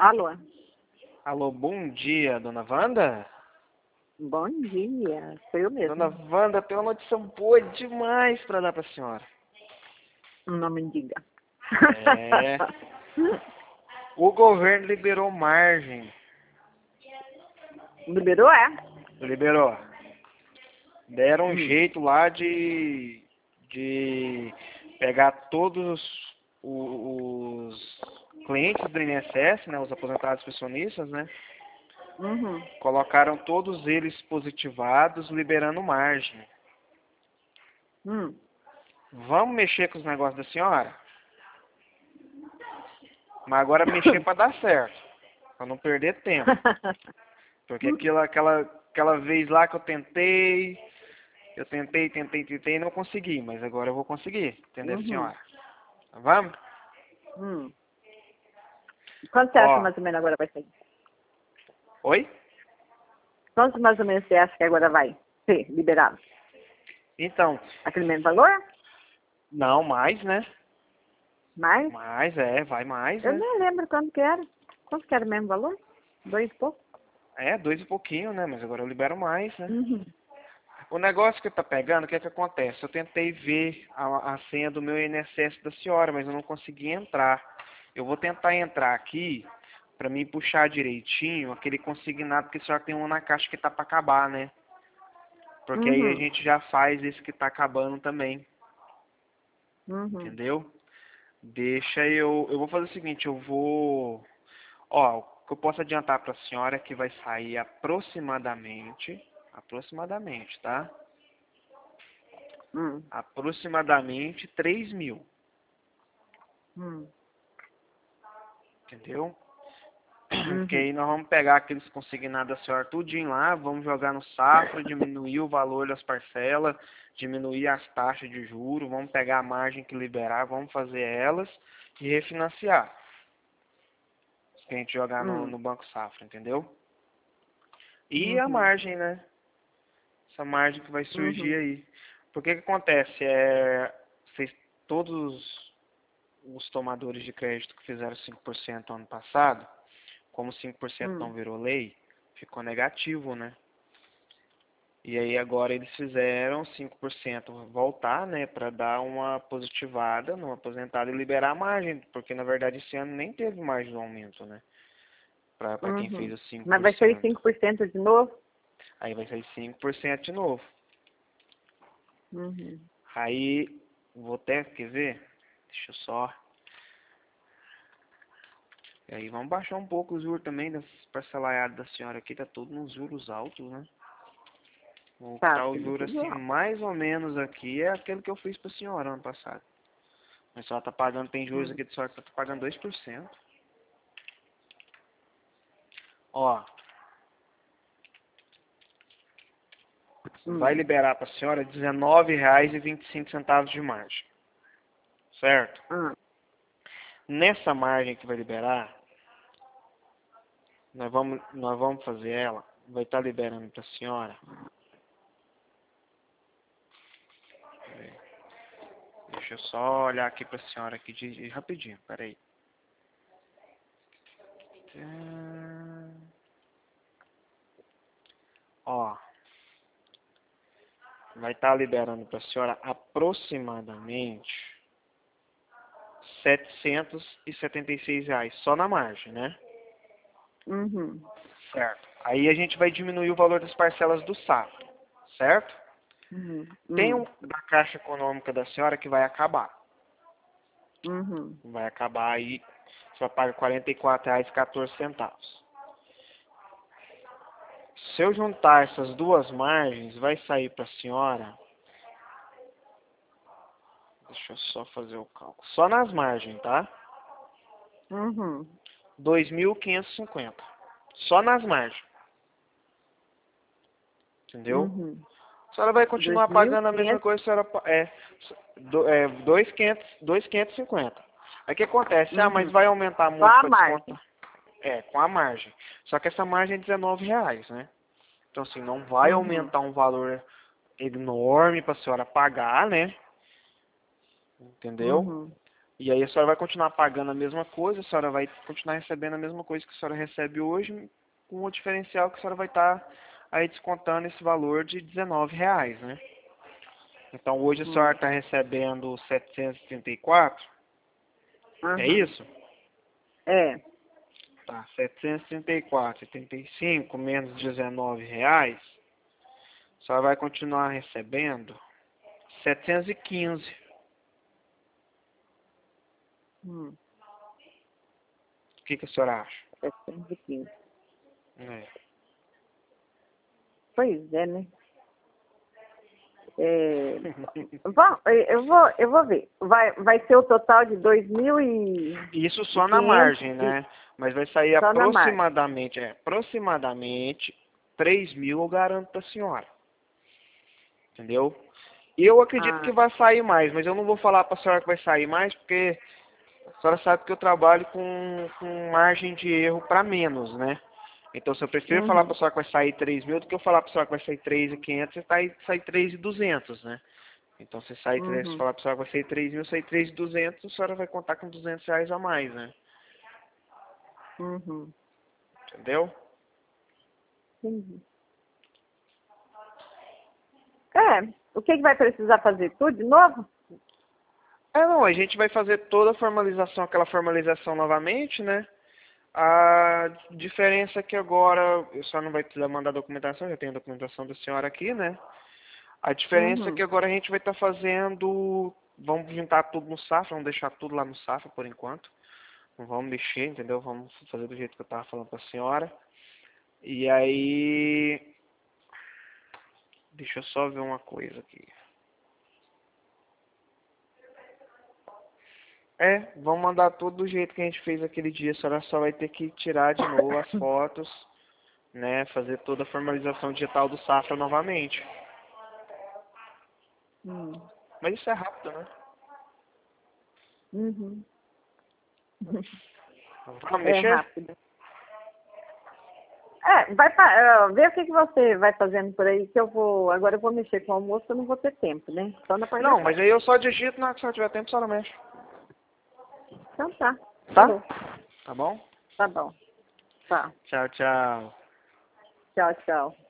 Alô, Alô, bom dia, dona Wanda? bom dia, sou eu Dona mesmo. Wanda, tem uma notícia boa demais para dar para a senhora. Não me diga. É, o governo liberou margem. Liberou, é? Liberou. Deram um Hum. jeito lá de pegar todos os clientes do INSS, né, os aposentados pensionistas, né? Uhum. Colocaram todos eles positivados, liberando margem. Hum. Vamos mexer com os negócios da senhora? Mas agora mexer para dar certo, para não perder tempo. Porque aquela vez lá que eu tentei e não consegui, mas agora eu vou conseguir, entendeu, Uhum. senhora? Vamos? Hum. Quanto você acha Ó, mais ou menos agora vai ser? oi? Quanto mais ou menos você acha que agora vai ser liberado? Então, Aquele mesmo valor? não, mais, né? Mais? Mais, vai mais, Eu né? nem lembro quanto que era. Quanto que era o mesmo valor? 2 e pouco? É, 2 e pouquinho, né? Mas agora eu libero mais, né? Uhum. O negócio que tá pegando, o que é que acontece? Eu tentei ver a senha do meu INSS da senhora, mas eu não consegui entrar. Eu vou tentar entrar aqui para mim puxar direitinho aquele consignado que a senhora tem um na caixa que tá para acabar, né? Porque aí a Uhum. gente já faz esse que tá acabando também, Uhum. entendeu? Deixa eu vou fazer o seguinte, ó, o que eu posso adiantar para a senhora é que vai sair aproximadamente, tá? Hum. Aproximadamente 3.000, Hum. entendeu? Porque Uhum. aí nós vamos pegar aqueles consignados da senhora tudinho lá, vamos jogar no Safra, diminuir o valor das parcelas, diminuir as taxas de juros, vamos pegar a margem que liberar, vamos fazer elas e refinanciar. Que a gente jogar no Hum. Banco Safra, entendeu? E a Uhum. margem, né? Essa margem que vai surgir Uhum. aí. Porque o que acontece? Vocês, todos os tomadores de crédito que fizeram 5% ano passado, como 5% não Hum. virou lei, ficou negativo, né? E aí agora eles fizeram 5% voltar, né, para dar uma positivada no aposentado e liberar a margem, porque na verdade esse ano nem teve margem de aumento, né, para quem fez Uhum. os cinco Mas por vai ser cento 5% de novo? Aí vai sair 5% de novo. Uhum. Aí, vou até, quer ver? Deixa eu só. E aí vamos baixar um pouco os juros também das parcelaiadas da senhora aqui, tá tudo nos juros altos, né? O que Tá, tá o tudo juro assim, igual. mais ou menos aqui é aquele que eu fiz pra senhora ano passado. Mas só tá pagando, tem juros Hum. aqui de sorte, tá pagando 2%. Ó, vai Hum. liberar pra senhora R$19,25 de margem. Certo? Hum. Nessa margem que vai liberar, nós vamos fazer ela, vai estar liberando pra senhora. Deixa eu só olhar aqui pra senhora aqui rapidinho, peraí. Ó, vai estar liberando pra senhora aproximadamente R$776, só na margem, né? Uhum. Certo. Aí a gente vai diminuir o valor das parcelas do Safra, certo? Uhum. Tem Uhum. um da Caixa Econômica da senhora que vai acabar. Uhum. Vai acabar aí, você vai pagar R$44,14. Se eu juntar essas duas margens, vai sair para a senhora. Deixa eu só fazer o cálculo. Só nas margens, tá? Uhum. 2.550. Só nas margens. Entendeu? Uhum. A senhora vai Dois continuar mil pagando a mesma quinhentos. coisa, a senhora 2.550. Aí o que acontece? Ah, mas Uhum. vai aumentar Só muito a para margem. descontar. Com a margem. Só que essa margem é R$19, né? Então assim, não vai Uhum. aumentar um valor enorme para a senhora pagar, né? Entendeu? Uhum. E aí a senhora vai continuar pagando a mesma coisa, a senhora vai continuar recebendo a mesma coisa que a senhora recebe hoje, com o diferencial que a senhora vai estar aí descontando esse valor de R$19, né? Então hoje a senhora está recebendo 734, é Aham. isso? É. Tá, 734,85 menos R$19, a senhora vai continuar recebendo 715. Hum. O que a senhora acha? 715. É. Pois é, né? É, bom, eu vou ver. Vai ser o total de 2.500 Isso só na margem, e né? Mas vai sair só na margem. aproximadamente 3.000, eu garanto pra senhora. Entendeu? Eu acredito Ah, que vai sair mais, mas eu não vou falar pra senhora que vai sair mais, porque a senhora sabe que eu trabalho com margem de erro para menos, né? Então, se eu prefiro falar para a uhum, senhora que vai sair 3.000 do que eu falar para a senhora que vai sair 3.500, você sai 3.200, né? Então, se se uhum, falar para a senhora que vai sair 3.000, sair 3.200, a senhora vai contar com R$200 a mais, né? uhum. Entendeu? Entendi. O que vai precisar fazer? Tudo de novo? Não, a gente vai fazer toda a formalização, aquela formalização novamente, né? A diferença é que agora, eu só não vai precisar mandar documentação, já tenho a documentação da senhora aqui, né? A diferença é que Uhum, agora a gente vai estar fazendo, vamos juntar tudo no Safra, vamos deixar tudo lá no Safra por enquanto. Não vamos mexer, entendeu? Vamos fazer do jeito que eu estava falando para a senhora. E aí, deixa eu só ver uma coisa aqui. Vamos mandar tudo do jeito que a gente fez aquele dia. A senhora só vai ter que tirar de novo as fotos, né? Fazer toda a formalização digital do Safra novamente. uhum, Mas isso é rápido, né? uhum. Vamos É mexer? rápido. Vê o que você vai fazendo por aí, que agora eu vou mexer com o almoço, eu não vou ter tempo, né? Só na parte da Não, mas tarde. aí eu só digito, na hora que a senhora tiver tempo, a senhora mexe. Então tá, Tá? falou. Tá bom? Tá bom. Tá. Tchau, tchau. Tchau, tchau.